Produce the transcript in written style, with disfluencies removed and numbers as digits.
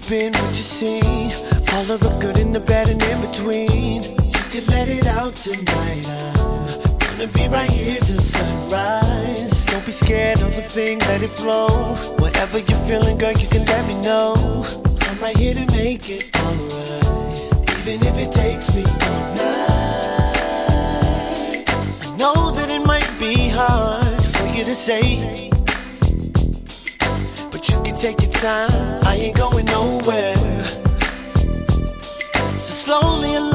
been what you seen. All of the good and the bad and in between. You can let it out tonight. I'm gonna be right here till sunrise. Don't be scared of a thing, let it flow. Whatever you're feeling, girl, you can let me know. I'm right here to make it alright. Even if it takes me all night. I know that it might be hard for you to say, but you can take your time, I ain't going nowhere. So slowly